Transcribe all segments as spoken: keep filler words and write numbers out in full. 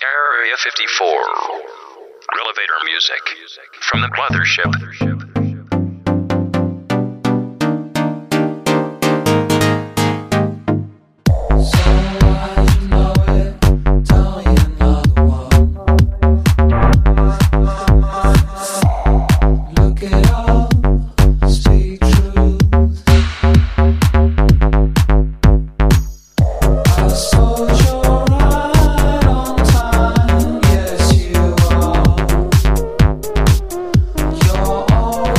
Area fifty-four. Elevator music from the mothership. All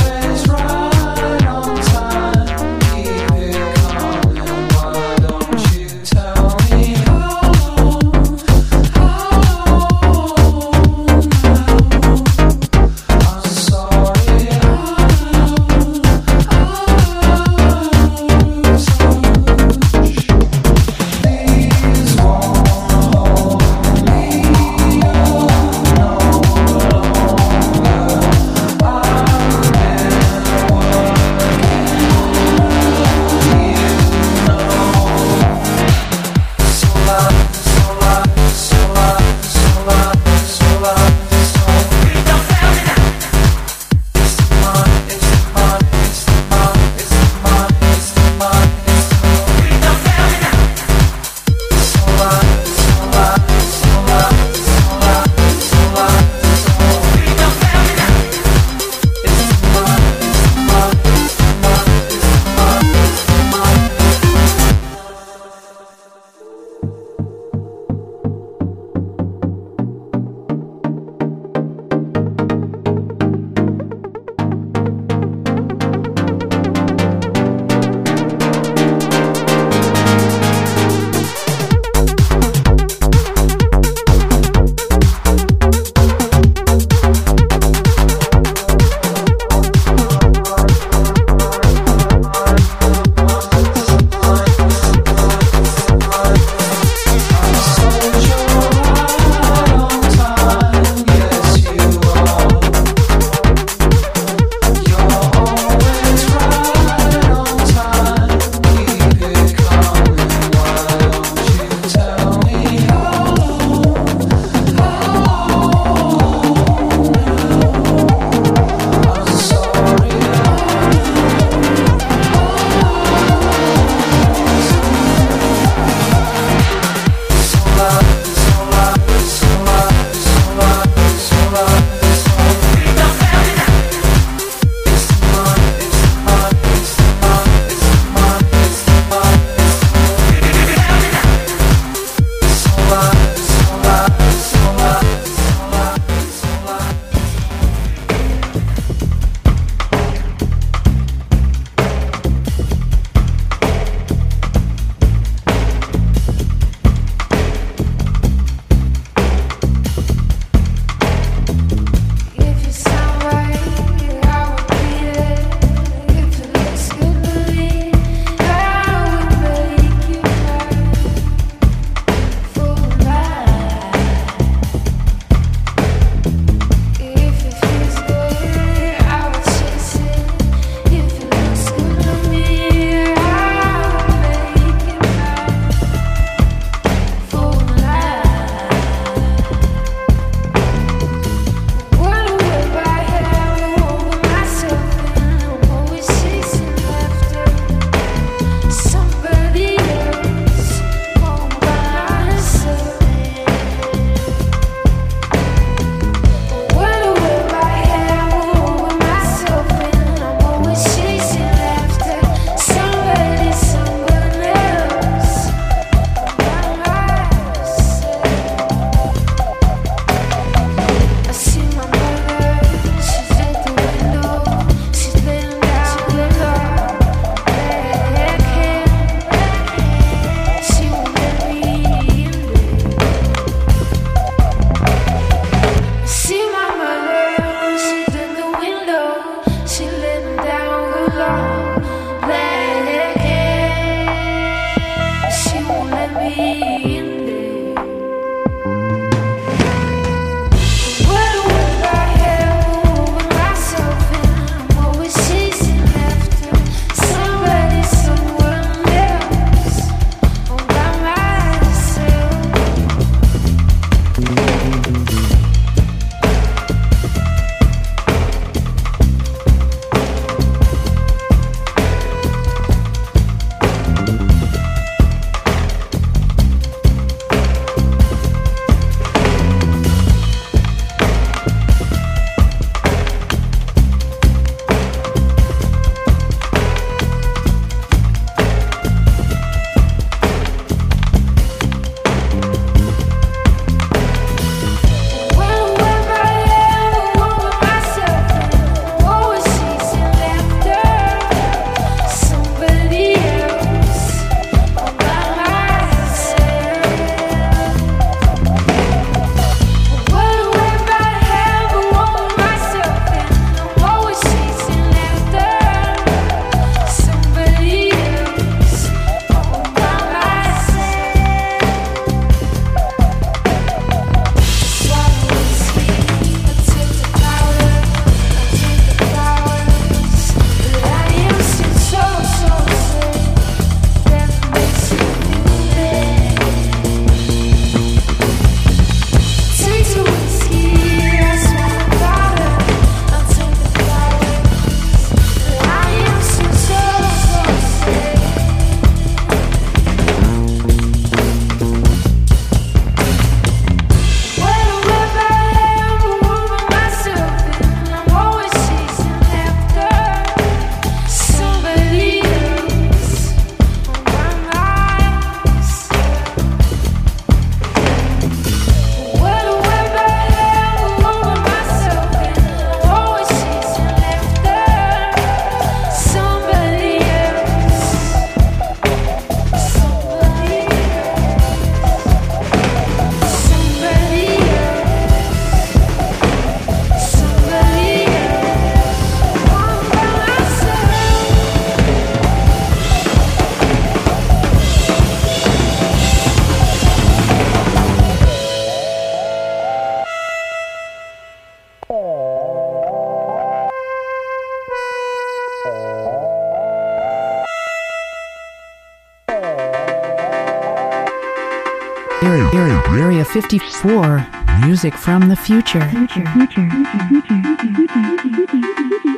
fifty-four, music from the future. Future, future, future, future, future, future.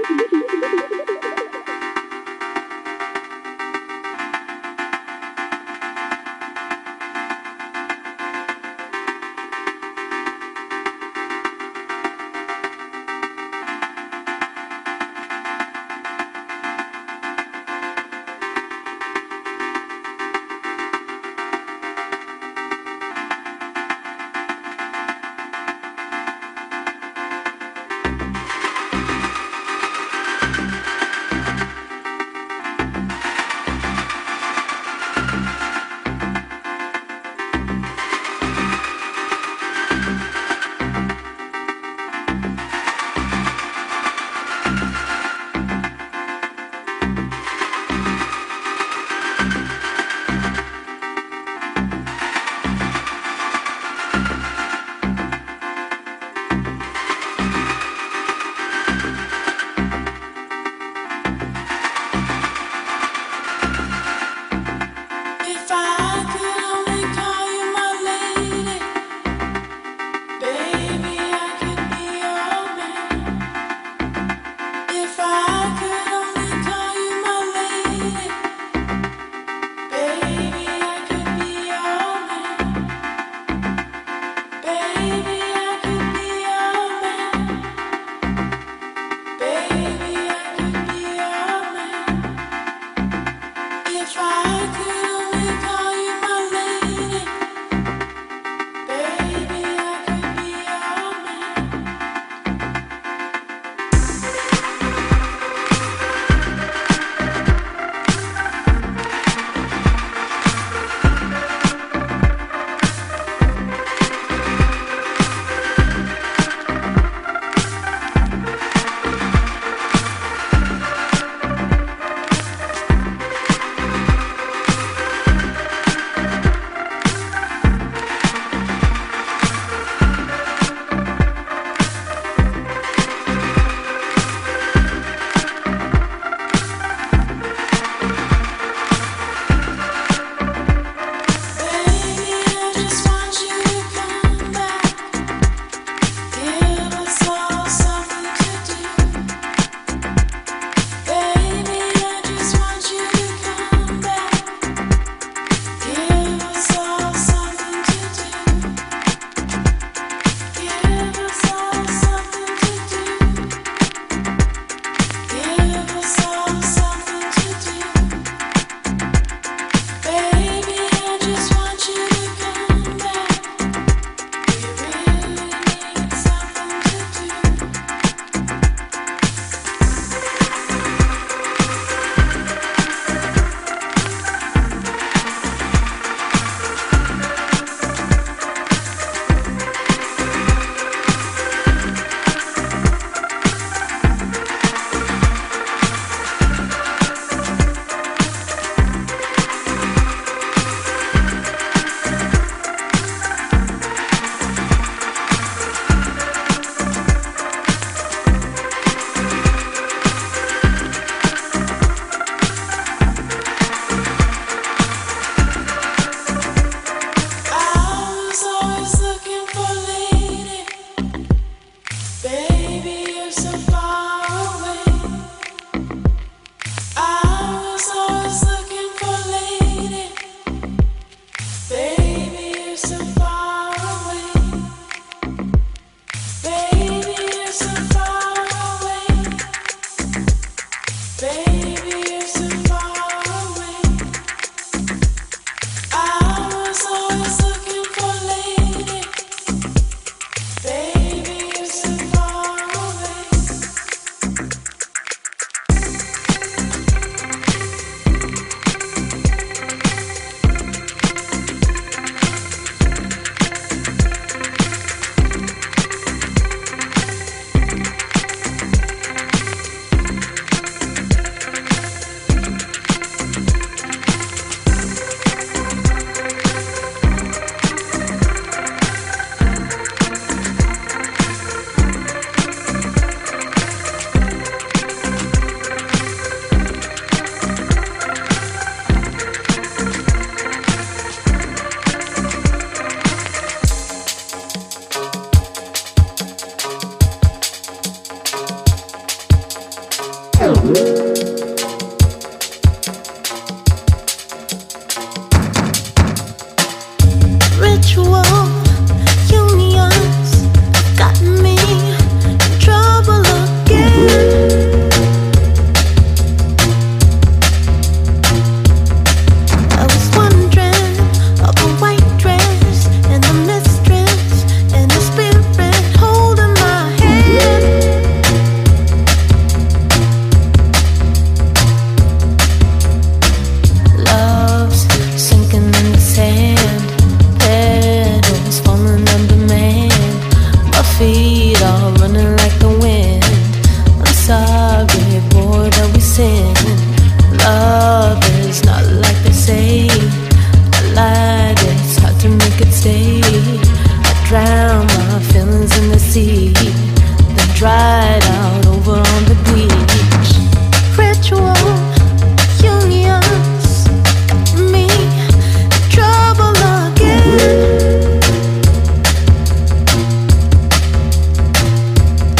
feet all running like the wind. I'm sorry, boy, that we sin. Love is not like they say. I lied, it's hard to make it stay. I drown my feelings in the sea, then dried out over on the beach. Ritual unions, me, trouble again.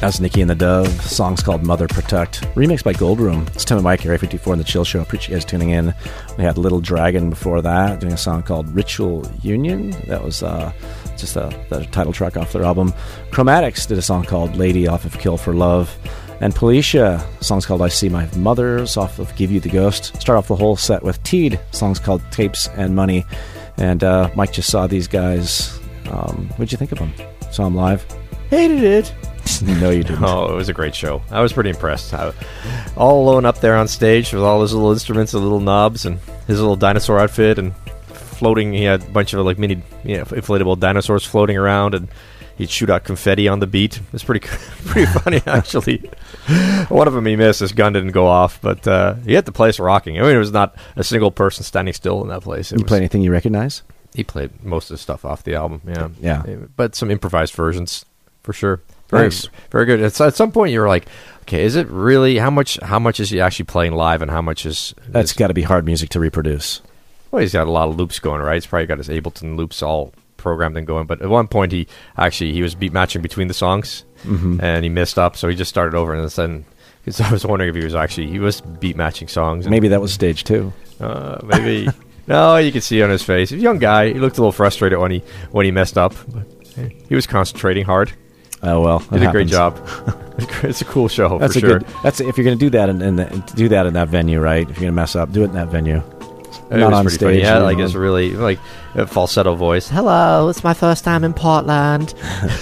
That's Nikki and the Dove. The song's called Mother Protect. Remixed by Goldroom. It's Tim and Mike here, Area fifty-four in the Chill Show. Appreciate you guys tuning in. We had Little Dragon before that, doing a song called Ritual Union. That was uh, just a, the title track off their album. Chromatics did a song called Lady off of Kill for Love. And Policia, song's called I See My Mothers off of Give You the Ghost. Start off the whole set with Teed, song's called Tapes and Money. And uh, Mike just saw these guys. Um, what'd you think of them? Saw them live? Hated it. No, you didn't. Oh, it was a great show. I was pretty impressed. I, all alone up there on stage with all his little instruments and little knobs and his little dinosaur outfit and floating. He had a bunch of like mini, you know, inflatable dinosaurs floating around, and he'd shoot out confetti on the beat. It was pretty, pretty funny actually. One of them he missed. His gun didn't go off, but uh, he had the place rocking. I mean, it was not a single person standing still in that place. It you was, play anything you recognize? He played most of the stuff off the album. Yeah, yeah, but some improvised versions for sure. Very, nice. Very good. It's, at some point, you're like, okay, is it really how much? How much is he actually playing live, and how much is that's got to be hard music to reproduce? Well, he's got a lot of loops going, right? He's probably got his Ableton loops all programmed and going. But at one point, he actually he was beat matching between the songs, mm-hmm. and he missed up, so he just started over. And then, because I was wondering if he was actually he was beat matching songs. And, maybe that was stage two. Uh, maybe no, you could see on his face. He's a young guy. He looked a little frustrated when he when he messed up. But he was concentrating hard. Oh well, did a great job. It's a cool show. That's for a sure. good. That's if you're going to do that in, in the, do that in that venue, right? If you're going to mess up, do it in that venue. It Not was on pretty stage. Funny. Yeah, you like know. it's really like a falsetto voice. Hello, it's my first time in Portland.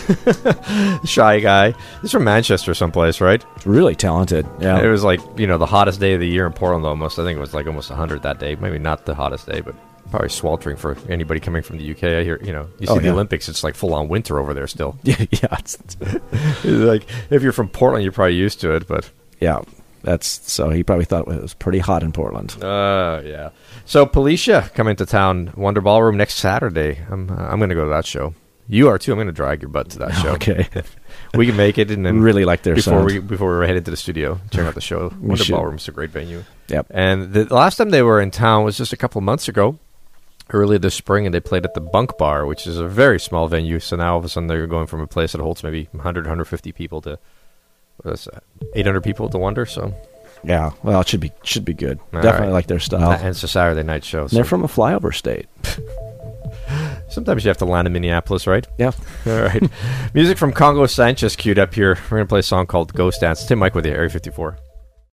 Shy guy. He's from Manchester, someplace, right? Really talented. Yeah. It was like you know the hottest day of the year in Portland. Almost, I think it was like almost one hundred that day. Maybe not the hottest day, but probably sweltering for anybody coming from the U K. I hear, you know, you see oh, the yeah. Olympics, it's like full on winter over there still. Yeah, yeah. It's, it's like if you're from Portland, you're probably used to it, but yeah, that's so he probably thought it was pretty hot in Portland. Uh, yeah. So Policia coming to town, Wonder Ballroom next Saturday. I'm uh, I'm going to go to that show. You are too. I'm going to drag your butt to that show. Okay. We can make it, and then really like their before sound. we before we head into the studio, check out the show. Wonder should. Ballroom's a great venue. Yep. And the last time they were in town was just a couple of months ago, early this spring, and they played at the Bunk Bar, which is a very small venue. So now all of a sudden they're going from a place that holds maybe one hundred, one hundred fifty people to what's that, eight hundred people to Wonder. So yeah, well, it should be should be good. All Definitely right. like their style. And it's a Saturday night show. So They're from a flyover state. Sometimes you have to land in Minneapolis, right? Yeah. All right. Music from Congo Sanchez queued up here. We're going to play a song called Ghost Dance. Tim Mike with you, Area fifty-four.